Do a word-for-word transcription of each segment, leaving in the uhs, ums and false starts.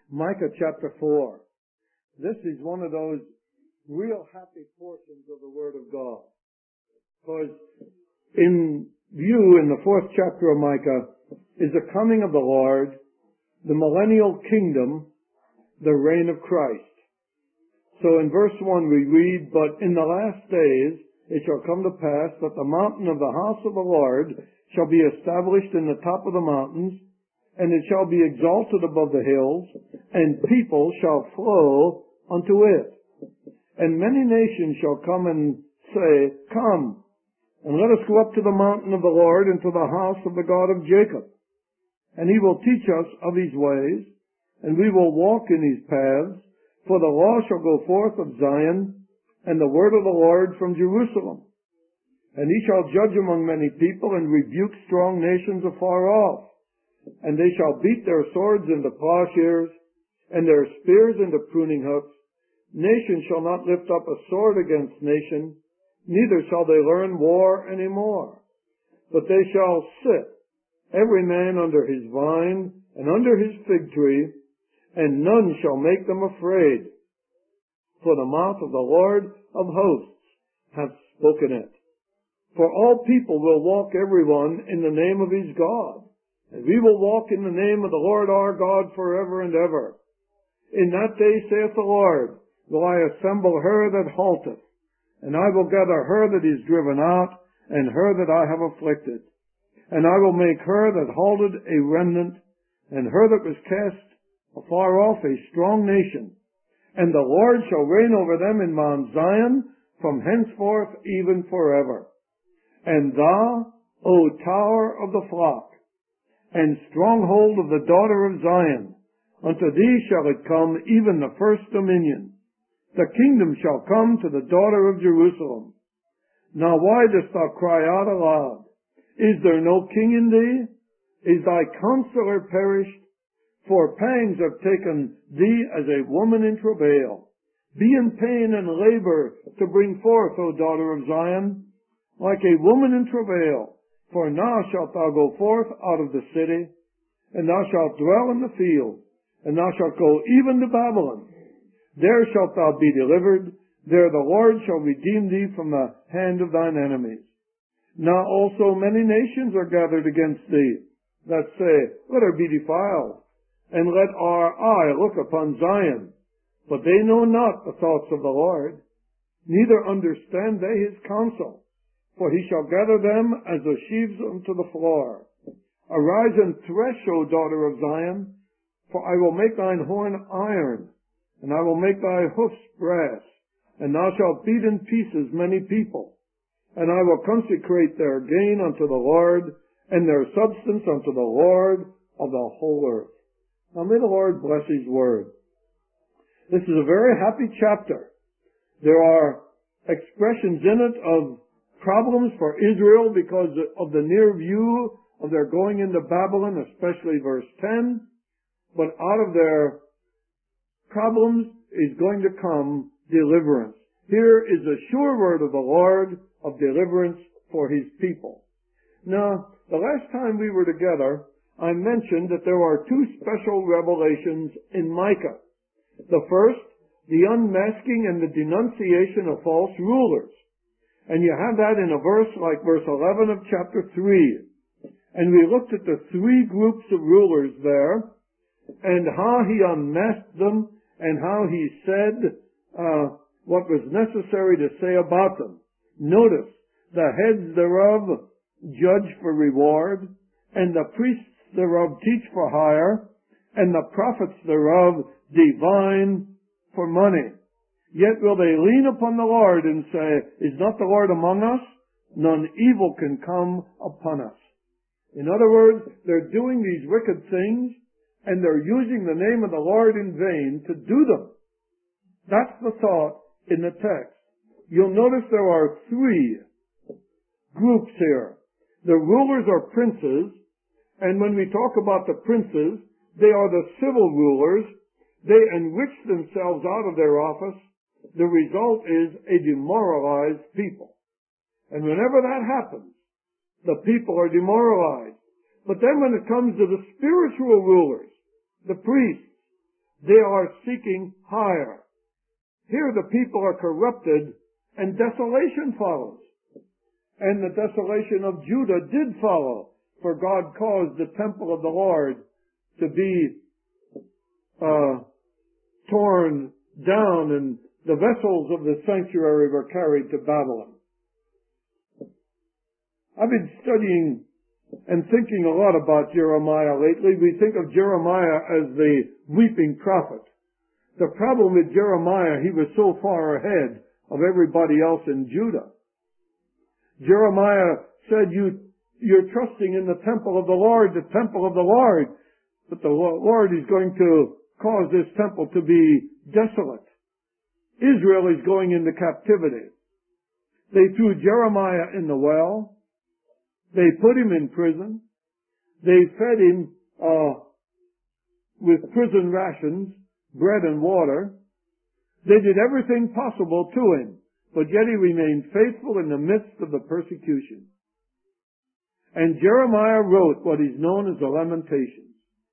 Micah chapter four. This is one of those real happy portions of the Word of God. Because in view in the fourth chapter of Micah is the coming of the Lord, the millennial kingdom, the reign of Christ. So in verse one we read, "But in the last days it shall come to pass that the mountain of the house of the Lord shall be established in the top of the mountains, and it shall be exalted above the hills, and people shall flow unto it. And many nations shall come and say, Come, and let us go up to the mountain of the Lord, and to the house of the God of Jacob. And he will teach us of his ways, and we will walk in his paths. For the law shall go forth of Zion, and the word of the Lord from Jerusalem. And he shall judge among many people, and rebuke strong nations afar off. And they shall beat their swords into plowshares, and their spears into pruning hooks. Nation shall not lift up a sword against nation, neither shall they learn war any more. But they shall sit, every man under his vine, and under his fig tree, and none shall make them afraid. For the mouth of the Lord of hosts hath spoken it. For all people will walk every one in the name of his God. And we will walk in the name of the Lord our God forever and ever. In that day, saith the Lord, will I assemble her that halteth, and I will gather her that is driven out, and her that I have afflicted. And I will make her that halted a remnant, and her that was cast afar off a strong nation. And the Lord shall reign over them in Mount Zion, from henceforth even forever. And thou, O tower of the flock, and stronghold of the daughter of Zion, unto thee shall it come, even the first dominion. The kingdom shall come to the daughter of Jerusalem. Now why dost thou cry out aloud? Is there no king in thee? Is thy counselor perished? For pangs have taken thee as a woman in travail. Be in pain and labor to bring forth, O daughter of Zion, like a woman in travail. For now shalt thou go forth out of the city, and thou shalt dwell in the field, and thou shalt go even to Babylon. There shalt thou be delivered. There the Lord shall redeem thee from the hand of thine enemies. Now also many nations are gathered against thee, that say, Let her be defiled, and let our eye look upon Zion. But they know not the thoughts of the Lord, neither understand they his counsel. For he shall gather them as the sheaves unto the floor. Arise and thresh, O daughter of Zion, for I will make thine horn iron, and I will make thy hoofs brass, and thou shalt beat in pieces many people. And I will consecrate their gain unto the Lord, and their substance unto the Lord of the whole earth. Now may the Lord bless his word. This is a very happy chapter. There are expressions in it of problems for Israel because of the near view of their going into Babylon, especially verse ten. But out of their problems is going to come deliverance. Here is a sure word of the Lord of deliverance for his people. Now, the last time we were together, I mentioned that there are two special revelations in Micah. The first, the unmasking and the denunciation of false rulers. And you have that in a verse like verse eleven of chapter three. And we looked at the three groups of rulers there, and how he unmasked them, and how he said uh, what was necessary to say about them. Notice, the heads thereof judge for reward, and the priests thereof teach for hire, and the prophets thereof divine for money. Yet will they lean upon the Lord and say, Is not the Lord among us? None evil can come upon us. In other words, they're doing these wicked things, and they're using the name of the Lord in vain to do them. That's the thought in the text. You'll notice there are three groups here. The rulers are princes, and when we talk about the princes, they are the civil rulers. They enrich themselves out of their office. The result is a demoralized people. And whenever that happens, the people are demoralized. But then when it comes to the spiritual rulers, the priests, They are seeking higher. Here the people are corrupted and desolation follows. And the desolation of Judah did follow, for God caused the temple of the Lord to be uh, torn down, and the vessels of the sanctuary were carried to Babylon. I've been studying and thinking a lot about Jeremiah lately. We think of Jeremiah as the weeping prophet. The problem with Jeremiah, he was so far ahead of everybody else in Judah. Jeremiah said, you, you're trusting in the temple of the Lord, the temple of the Lord. But the Lord is going to cause this temple to be desolate. Israel is going into captivity. They threw Jeremiah in the well. They put him in prison. They fed him uh, with prison rations, bread and water. They did everything possible to him, but yet he remained faithful in the midst of the persecution. And Jeremiah wrote what is known as the Lamentations.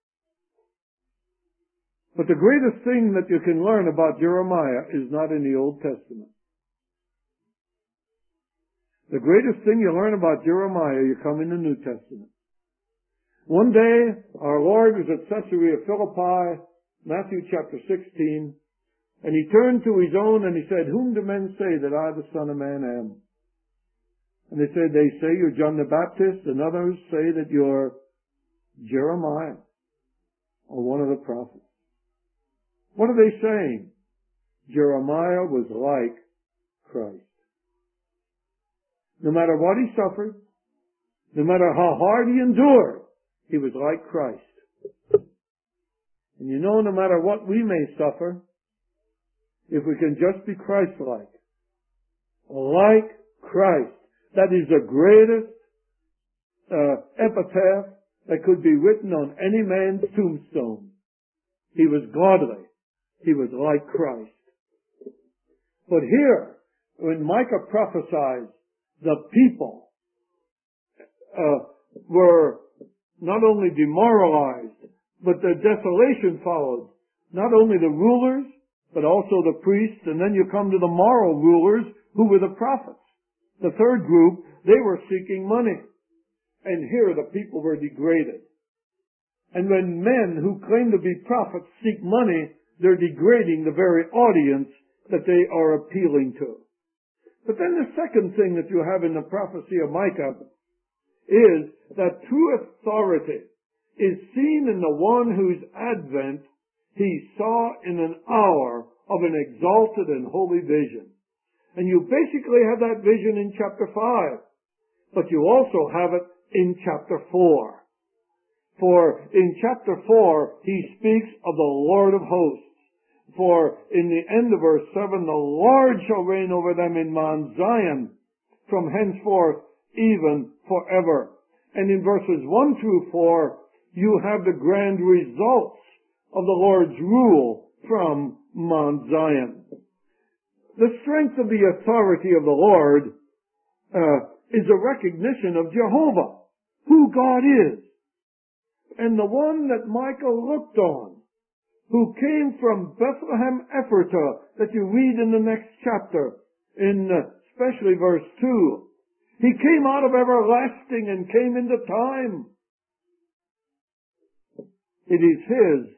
But the greatest thing that you can learn about Jeremiah is not in the Old Testament. The greatest thing you learn about Jeremiah, you come in the New Testament. One day, our Lord was at Caesarea Philippi, Matthew chapter sixteen, and he turned to his own and he said, whom do men say that I, the Son of Man, am? And they said, they say you're John the Baptist, and others say that you're Jeremiah, or one of the prophets. What are they saying? Jeremiah was like Christ. No matter what he suffered, no matter how hard he endured, he was like Christ. And you know, no matter what we may suffer, if we can just be Christ-like, like Christ, that is the greatest uh, epitaph that could be written on any man's tombstone. He was godly. He was like Christ. But here, when Micah prophesies, the people uh, were not only demoralized, but the desolation followed. Not only the rulers, but also the priests, and then you come to the moral rulers, who were the prophets. The third group, they were seeking money. And here the people were degraded. And when men who claim to be prophets seek money, they're degrading the very audience that they are appealing to. But then the second thing that you have in the prophecy of Micah is that true authority is seen in the one whose advent he saw in an hour of an exalted and holy vision. And you basically have that vision in chapter five, but you also have it in chapter four. For in chapter four, he speaks of the Lord of hosts. For in the end of verse seven, the Lord shall reign over them in Mount Zion from henceforth even forever. And in verses one through four, you have the grand results of the Lord's rule from Mount Zion. The strength of the authority of the Lord uh, is a recognition of Jehovah, who God is. And the one that Micah looked on, who came from Bethlehem Ephratah, that you read in the next chapter, in uh, especially verse two. He came out of everlasting and came into time. It is His,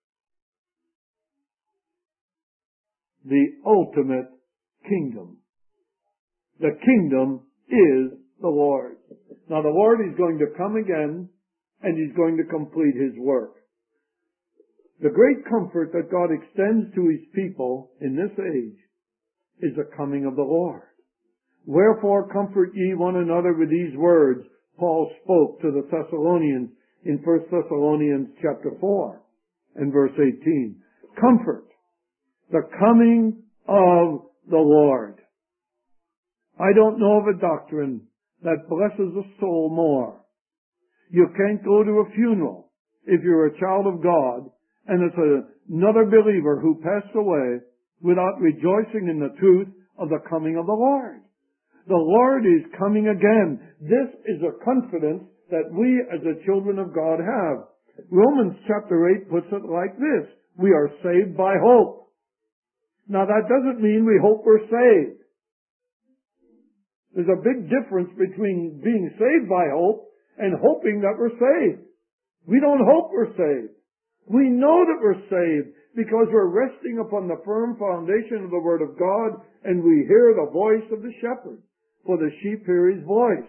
the ultimate kingdom. The kingdom is the Lord. Now the Lord is going to come again, and He's going to complete His work. The great comfort that God extends to His people in this age is the coming of the Lord. Wherefore comfort ye one another with these words, Paul spoke to the Thessalonians in First Thessalonians chapter four and verse eighteen. Comfort the coming of the Lord. I don't know of a doctrine that blesses a soul more. You can't go to a funeral if you're a child of God and it's a, another believer who passed away without rejoicing in the truth of the coming of the Lord. The Lord is coming again. This is a confidence that we as the children of God have. Romans chapter eight puts it like this. We are saved by hope. Now that doesn't mean we hope we're saved. There's a big difference between being saved by hope and hoping that we're saved. We don't hope we're saved. We know that we're saved because we're resting upon the firm foundation of the Word of God, and we hear the voice of the shepherd, for the sheep hear his voice.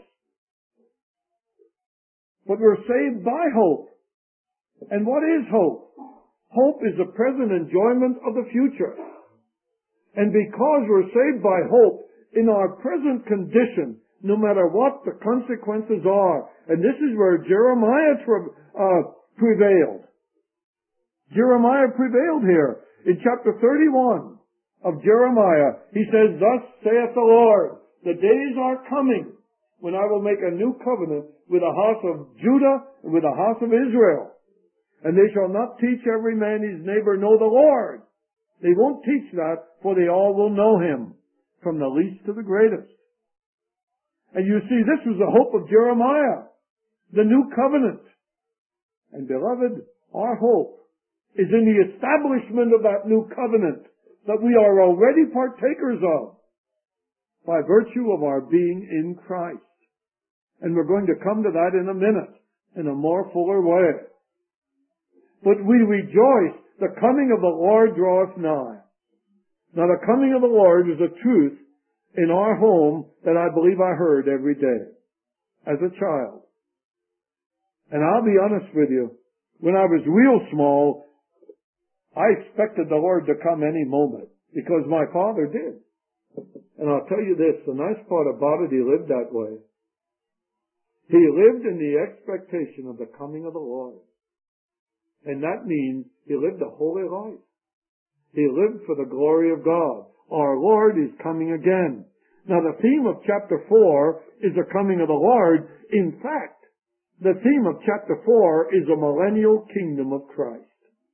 But we're saved by hope. And what is hope? Hope is the present enjoyment of the future. And because we're saved by hope, in our present condition, no matter what the consequences are, and this is where Jeremiah uh, prevailed. Jeremiah prevailed here. In chapter thirty-one of Jeremiah, he says, "Thus saith the Lord, the days are coming when I will make a new covenant with the house of Judah and with the house of Israel. And they shall not teach every man his neighbor, know the Lord." They won't teach that, for they all will know him, from the least to the greatest. And you see, this was the hope of Jeremiah, the new covenant. And beloved, our hope is in the establishment of that new covenant that we are already partakers of by virtue of our being in Christ. And we're going to come to that in a minute, in a more fuller way. But we rejoice, the coming of the Lord draweth nigh. Now the coming of the Lord is a truth in our home that I believe I heard every day as a child. And I'll be honest with you, when I was real small, I expected the Lord to come any moment because my father did. And I'll tell you this, the nice part about it, he lived that way. He lived in the expectation of the coming of the Lord. And that means he lived a holy life. He lived for the glory of God. Our Lord is coming again. Now the theme of chapter four is the coming of the Lord. In fact, the theme of chapter four is the millennial kingdom of Christ.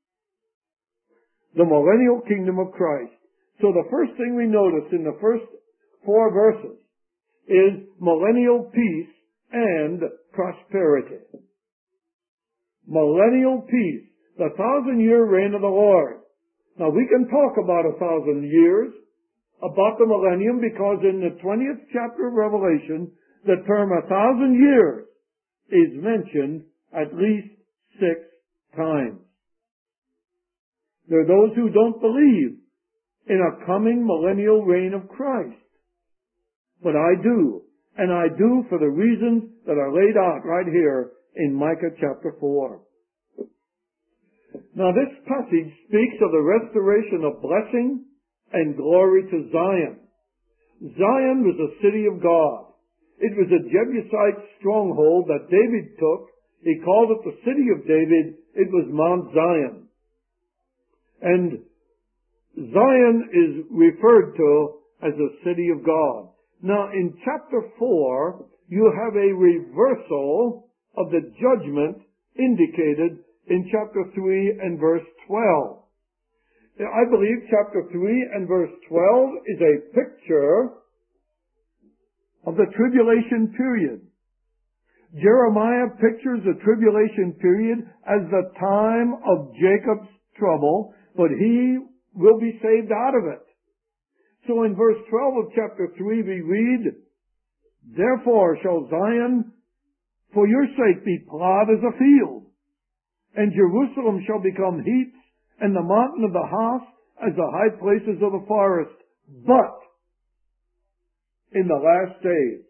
The millennial kingdom of Christ. So the first thing we notice in the first four verses is millennial peace and prosperity. Millennial peace, the thousand year reign of the Lord. Now we can talk about a thousand years, about the millennium, because in the twentieth chapter of Revelation, the term a thousand years is mentioned at least six times. There are those who don't believe in a coming millennial reign of Christ. But I do. And I do for the reasons that are laid out right here in Micah chapter four. Now this passage speaks of the restoration of blessing and glory to Zion. Zion was a city of God. It was a Jebusite stronghold that David took. He called it the city of David. It was Mount Zion. And Zion is referred to as a city of God. Now in chapter four, you have a reversal of the judgment indicated in chapter three and verse twelve. I believe chapter three and verse twelve is a picture of the tribulation period. Jeremiah pictures the tribulation period as the time of Jacob's trouble, but he will be saved out of it. So in verse twelve of chapter three we read, "Therefore shall Zion for your sake be plowed as a field, and Jerusalem shall become heaps, and the mountain of the house as the high places of the forest. But in the last days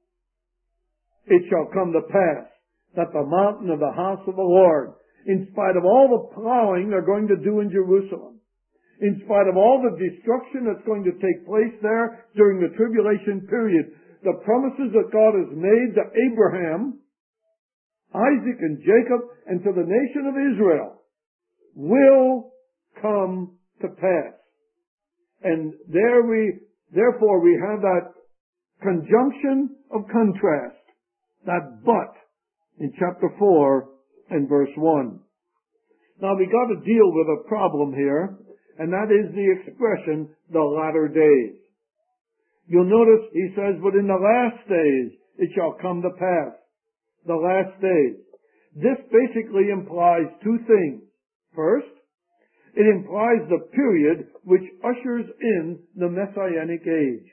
it shall come to pass that the mountain of the house of the Lord," in spite of all the plowing they're going to do in Jerusalem, in spite of all the destruction that's going to take place there during the tribulation period, the promises that God has made to Abraham, Isaac, and Jacob, and to the nation of Israel will come to pass. And there we, therefore we have that conjunction of contrast, that but in chapter four and verse one. Now we got to deal with a problem here, and that is the expression, the latter days. You'll notice he says, "But in the last days it shall come to pass." The last days. This basically implies two things. First, It implies the period which ushers in the Messianic age.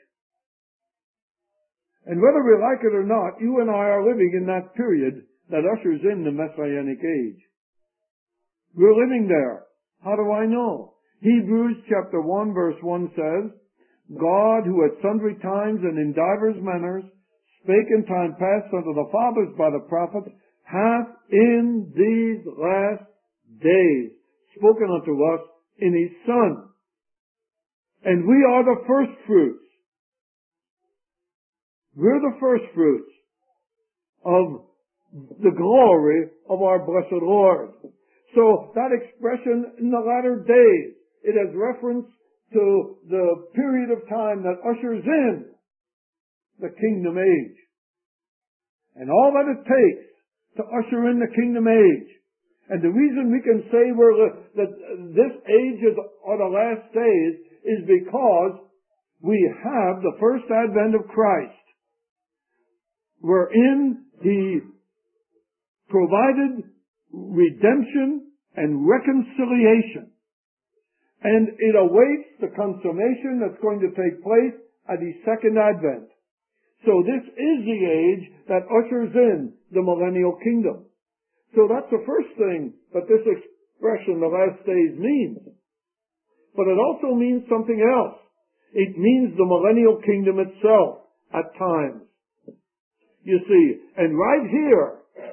And whether we like it or not, you and I are living in that period that ushers in the Messianic age. We're living there. How do I know? Hebrews chapter one verse one says, God, who at sundry times and in divers manners spake in time past unto the fathers by the prophets, hath in these last days spoken unto us in his Son. And we are the first fruits. We're the first fruits of the glory of our blessed Lord. So that expression, in the latter days, it has reference to the period of time that ushers in the kingdom age. And all that it takes to usher in the kingdom age. And the reason we can say we're, that this age is, or the last days, is because we have the first advent of Christ. We're in the provided redemption and reconciliation. And it awaits the consummation that's going to take place at his second advent. So this is the age that ushers in the millennial kingdom. So that's the first thing that this expression, the last days, means. But it also means something else. It means the millennial kingdom itself at times. You see, and right here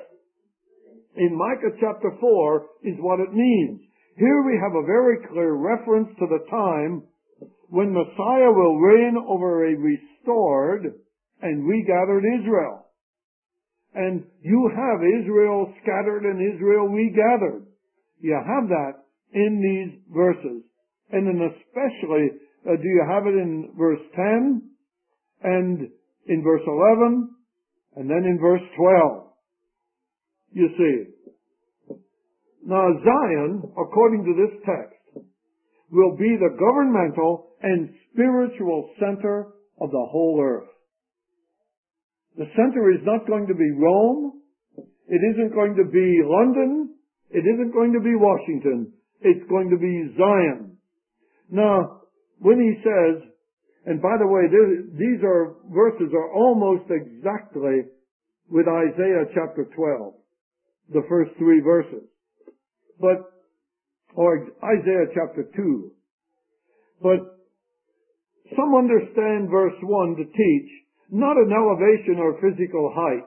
in Micah chapter four is what it means. Here we have a very clear reference to the time when Messiah will reign over a restored and regathered Israel. And you have Israel scattered and Israel regathered. You have that in these verses. And then especially, uh, do you have it in verse ten and in verse eleven and then in verse twelve? You see. Now Zion, according to this text, will be the governmental and spiritual center of the whole earth. The center is not going to be Rome. It isn't going to be London. It isn't going to be Washington. It's going to be Zion. Now, when he says, and by the way, these are verses are almost exactly with Isaiah chapter twelve, the first three verses. But, or Isaiah chapter two. But some understand verse one to teach not an elevation or physical height.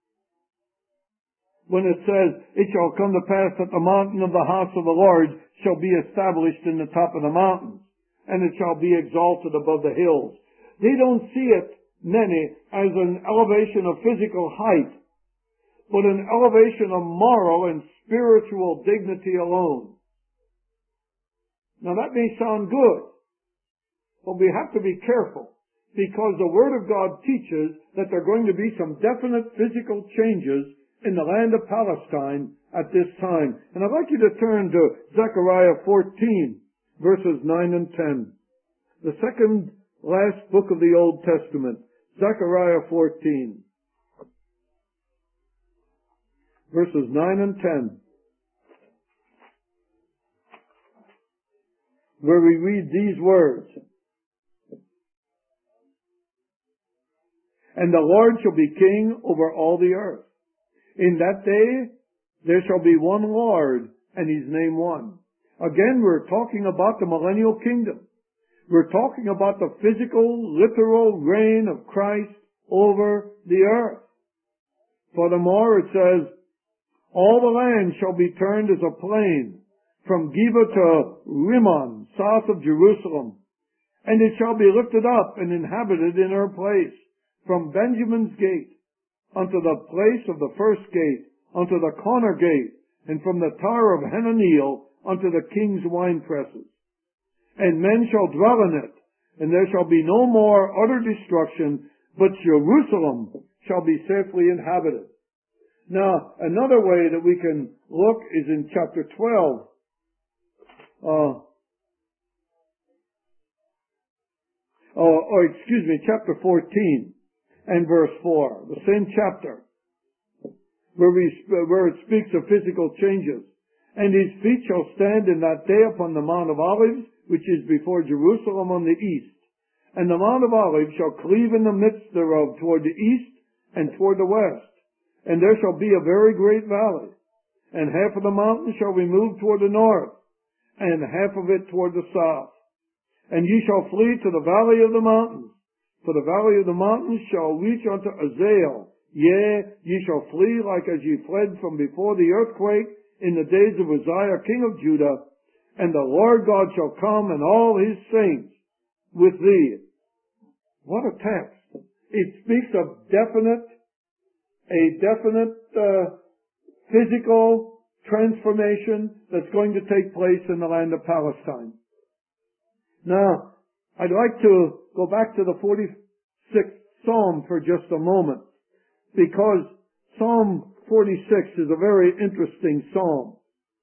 When it says, it shall come to pass that the mountain of the house of the Lord shall be established in the top of the mountains, and it shall be exalted above the hills. They don't see it, many, as an elevation of physical height, but an elevation of moral and spiritual dignity alone. Now that may sound good, but we have to be careful, because the Word of God teaches that there are going to be some definite physical changes in the land of Palestine at this time. And I'd like you to turn to Zechariah fourteen, verses nine and ten. The second last book of the Old Testament, Zechariah fourteen, verses nine and ten, where we read these words. And the Lord shall be king over all the earth. In that day there shall be one Lord, and his name one. Again, we're talking about the millennial kingdom. We're talking about the physical, literal reign of Christ over the earth. Furthermore, it says, all the land shall be turned as a plain, from Geba to Rimmon, south of Jerusalem. And it shall be lifted up and inhabited in her place, from Benjamin's gate unto the place of the first gate, unto the corner gate, and from the tower of Hananeel unto the king's winepresses. And men shall dwell in it, and there shall be no more utter destruction, but Jerusalem shall be safely inhabited. Now, another way that we can look is in chapter twelve. Uh, or, or excuse me, chapter fourteen. And verse four, the same chapter, where we where it speaks of physical changes. And his feet shall stand in that day upon the Mount of Olives, which is before Jerusalem on the east. And the Mount of Olives shall cleave in the midst thereof toward the east and toward the west. And there shall be a very great valley. And half of the mountain shall be moved toward the north, and half of it toward the south. And ye shall flee to the valley of the mountains, for the valley of the mountains shall reach unto Azael. Yea, ye shall flee like as ye fled from before the earthquake in the days of Uzziah king of Judah. And the Lord God shall come and all his saints with thee. What a text. It speaks of definite, a definite uh, physical transformation that's going to take place in the land of Palestine. Now, I'd like to go back to the forty-sixth Psalm for just a moment, because Psalm forty-six is a very interesting psalm.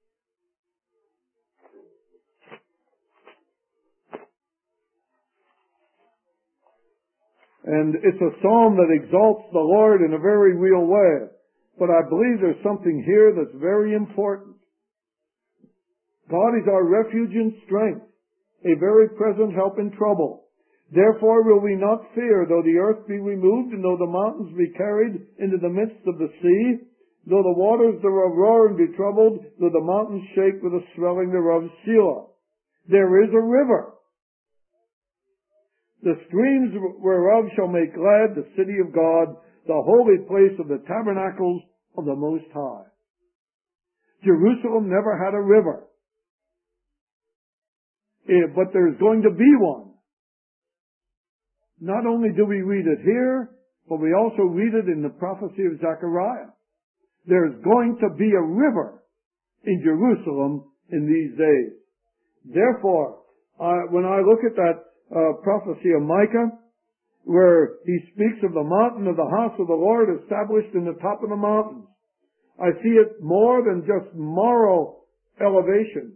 And it's a psalm that exalts the Lord in a very real way. But I believe there's something here that's very important. God is our refuge and strength, a very present help in trouble. Therefore will we not fear, though the earth be removed, and though the mountains be carried into the midst of the sea, though the waters thereof roar and be troubled, though the mountains shake with the swelling thereof. Selah. There is a river, the streams whereof shall make glad the city of God, the holy place of the tabernacles of the Most High. Jerusalem never had a river, but there's going to be one. Not only do we read it here, but we also read it in the prophecy of Zechariah. There's going to be a river in Jerusalem in these days. Therefore, uh, when I look at that uh, prophecy of Micah, where he speaks of the mountain of the house of the Lord established in the top of the mountains, I see it more than just moral elevation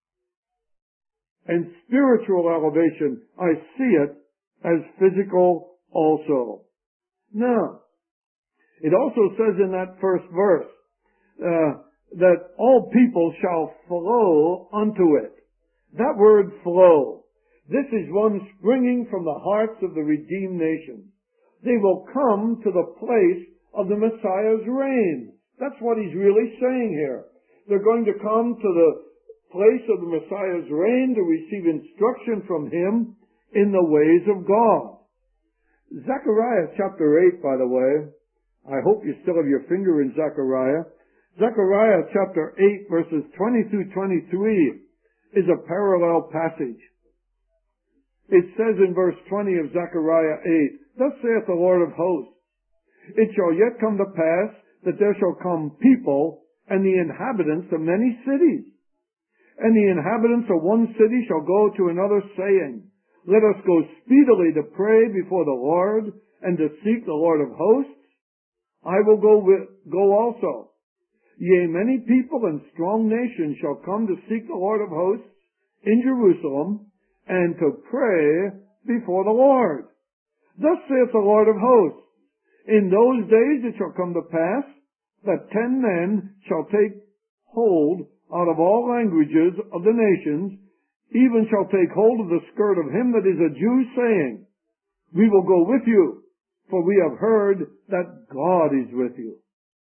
and spiritual elevation. I see it as physical also. Now, it also says in that first verse uh, that all people shall flow unto it. That word flow, this is one springing from the hearts of the redeemed nations. They will come to the place of the Messiah's reign. That's what he's really saying here. They're going to come to the place of the Messiah's reign to receive instruction from him in the ways of God. Zechariah chapter eight, by the way, I hope you still have your finger in Zechariah. Zechariah chapter eight, verses twenty through twenty-three is a parallel passage. It says in verse twenty of Zechariah eight, Thus saith the Lord of hosts, It shall yet come to pass that there shall come people and the inhabitants of many cities. And the inhabitants of one city shall go to another, saying, Let us go speedily to pray before the Lord, and to seek the Lord of hosts. I will go with, go also. Yea, many people and strong nations shall come to seek the Lord of hosts in Jerusalem, and to pray before the Lord. Thus saith the Lord of hosts, In those days it shall come to pass that ten men shall take hold out of all languages of the nations, even shall take hold of the skirt of him that is a Jew, saying, We will go with you, for we have heard that God is with you.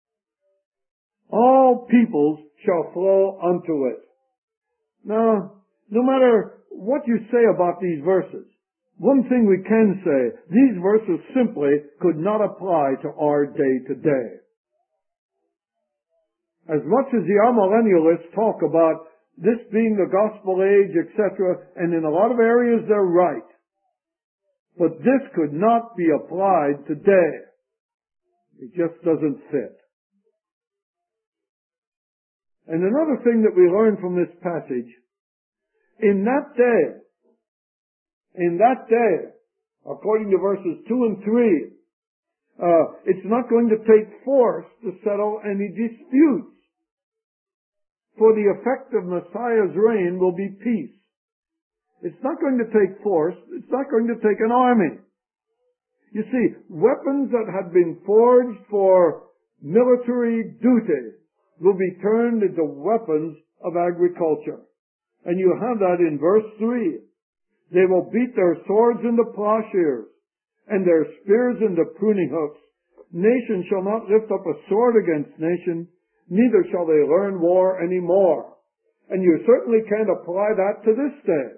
All peoples shall flow unto it. Now, no matter what you say about these verses, one thing we can say, these verses simply could not apply to our day today. As much as the amillennialists talk about this being the gospel age, et cetera, and in a lot of areas they're right, but this could not be applied today. It just doesn't fit. And another thing that we learn from this passage, in that day, in that day, according to verses two and three, uh, it's not going to take force to settle any disputes. For the effect of Messiah's reign will be peace. It's not going to take force. It's not going to take an army. You see, weapons that had been forged for military duty will be turned into weapons of agriculture. And you have that in verse three. They will beat their swords into plowshares and their spears into pruning hooks. Nation shall not lift up a sword against nation, neither shall they learn war any more. And you certainly can't apply that to this day.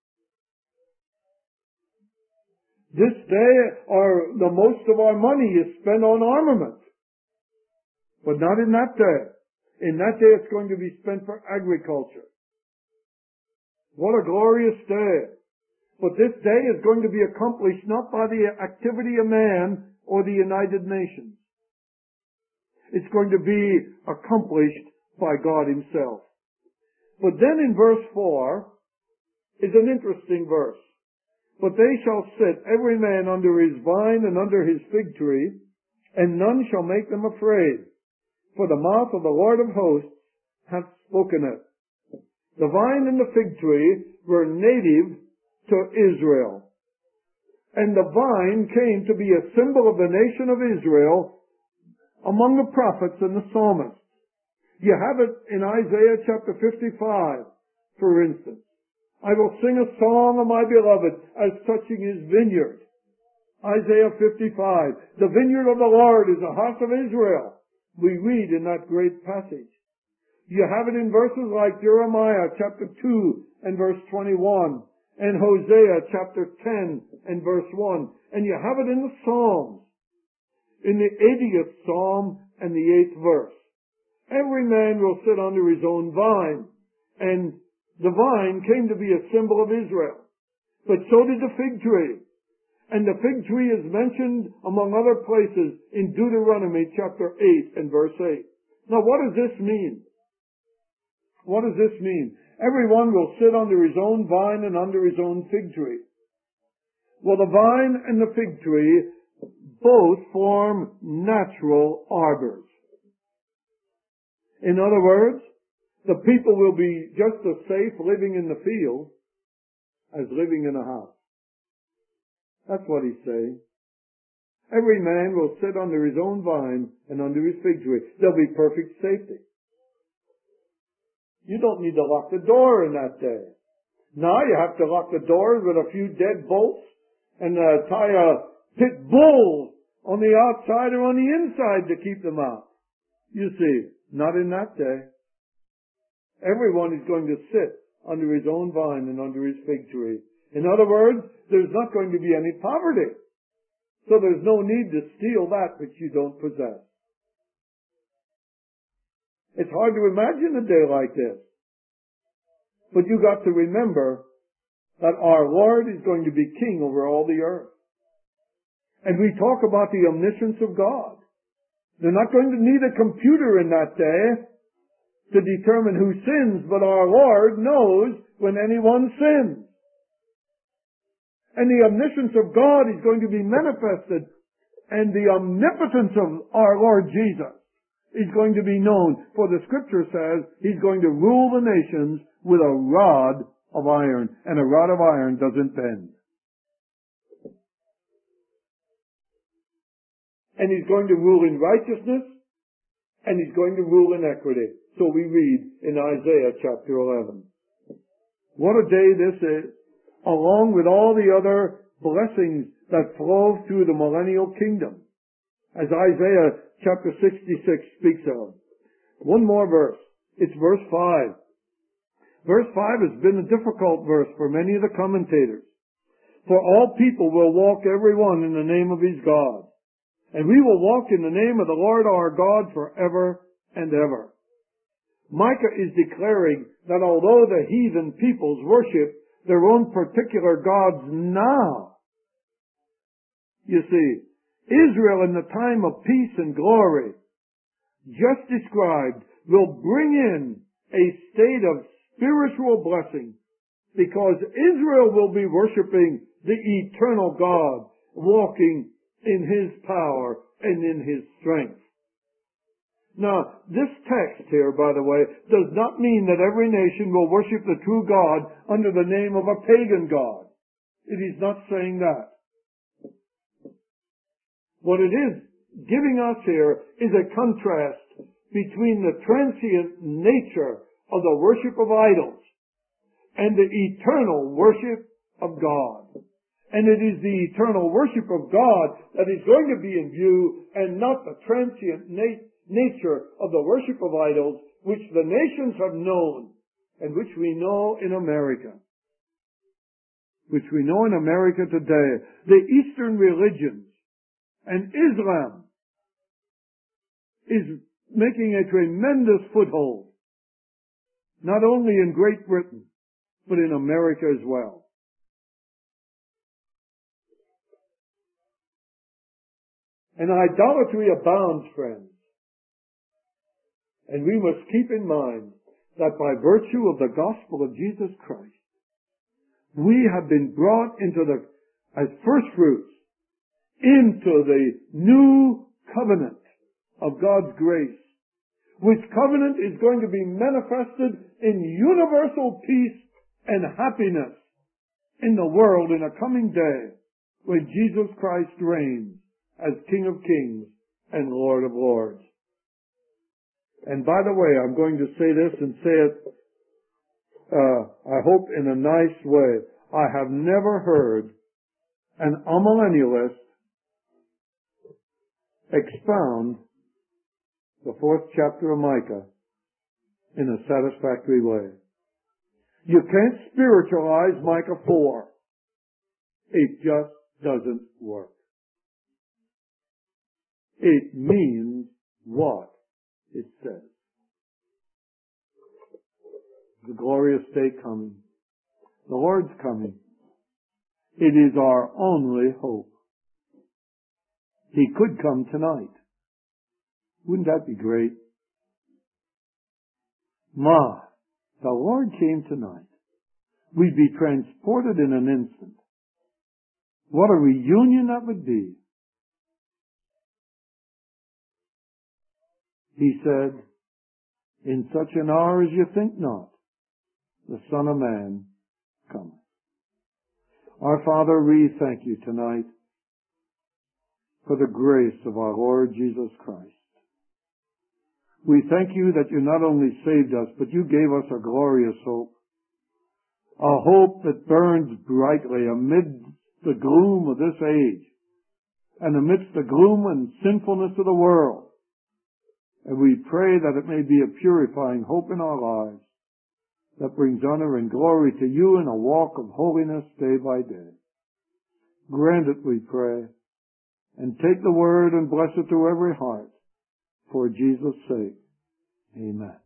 This day, our, the most of our money is spent on armament. But not in that day. In that day, it's going to be spent for agriculture. What a glorious day. But this day is going to be accomplished not by the activity of man or the United Nations. It's going to be accomplished by God Himself. But then in verse four is an interesting verse. But they shall sit every man under his vine and under his fig tree, and none shall make them afraid. For the mouth of the Lord of hosts hath spoken it. The vine and the fig tree were native to Israel. And the vine came to be a symbol of the nation of Israel among the prophets and the psalmists. You have it in Isaiah chapter fifty-five, for instance. I will sing a song of my beloved as touching his vineyard. Isaiah fifty-five. The vineyard of the Lord is the house of Israel. We read in that great passage. You have it in verses like Jeremiah chapter two and verse twenty-one, and Hosea chapter ten and verse one. And you have it in the Psalms, in the eightieth Psalm and the eighth verse. Every man will sit under his own vine, and the vine came to be a symbol of Israel. But so did the fig tree. And the fig tree is mentioned among other places in Deuteronomy chapter eight and verse eight. Now what does this mean? What does this mean? Everyone will sit under his own vine and under his own fig tree. Well, the vine and the fig tree both form natural arbors. In other words, the people will be just as safe living in the field as living in a house. That's what he's saying. Every man will sit under his own vine and under his fig tree. There'll be perfect safety. You don't need to lock the door in that day. Now you have to lock the doors with a few dead bolts and uh, tie a pit bull on the outside or on the inside to keep them out. You see, not in that day. Everyone is going to sit under his own vine and under his fig tree. In other words, there's not going to be any poverty. So there's no need to steal that which you don't possess. It's hard to imagine a day like this. But you got to remember that our Lord is going to be king over all the earth. And we talk about the omniscience of God. They're not going to need a computer in that day to determine who sins, but our Lord knows when anyone sins. And the omniscience of God is going to be manifested, and the omnipotence of our Lord Jesus is going to be known. For the Scripture says He's going to rule the nations with a rod of iron, and a rod of iron doesn't bend. And He's going to rule in righteousness, and He's going to rule in equity. So we read in Isaiah chapter eleven. What a day this is, along with all the other blessings that flow through the millennial kingdom, as Isaiah chapter sixty-six speaks of. One more verse. It's verse five. Verse five has been a difficult verse for many of the commentators. For all people will walk every one in the name of his God. And we will walk in the name of the Lord our God forever and ever. Micah is declaring that although the heathen peoples worship their own particular gods now, you see, Israel in the time of peace and glory, just described, will bring in a state of spiritual blessing, because Israel will be worshiping the eternal God, walking in His power and in His strength. Now, this text here, by the way, does not mean that every nation will worship the true God under the name of a pagan god. It is not saying that. What it is giving us here is a contrast between the transient nature of the worship of idols and the eternal worship of God. And it is the eternal worship of God that is going to be in view, and not the transient na- nature of the worship of idols which the nations have known and which we know in America. Which we know in America today. The Eastern religions and Islam is making a tremendous foothold, not only in Great Britain, but in America as well. And idolatry abounds, friends. And we must keep in mind that by virtue of the gospel of Jesus Christ, we have been brought into the, as first fruits, into the new covenant of God's grace, which covenant is going to be manifested in universal peace and happiness in the world in a coming day when Jesus Christ reigns as King of Kings and Lord of Lords. And by the way, I'm going to say this and say it, uh, I hope in a nice way. I have never heard an amillennialist expound the fourth chapter of Micah in a satisfactory way. You can't spiritualize Micah four. It just doesn't work. It means what it says. The glorious day coming. The Lord's coming. It is our only hope. He could come tonight. Wouldn't that be great? Ma, the Lord came tonight. We'd be transported in an instant. What a reunion that would be. He said, in such an hour as you think not, the Son of Man cometh. Our Father, we thank you tonight for the grace of our Lord Jesus Christ. We thank you that you not only saved us, but you gave us a glorious hope. A hope that burns brightly amid the gloom of this age and amidst the gloom and sinfulness of the world. And we pray that it may be a purifying hope in our lives that brings honor and glory to you in a walk of holiness day by day. Grant it, we pray, and take the word and bless it to every heart. For Jesus' sake, amen.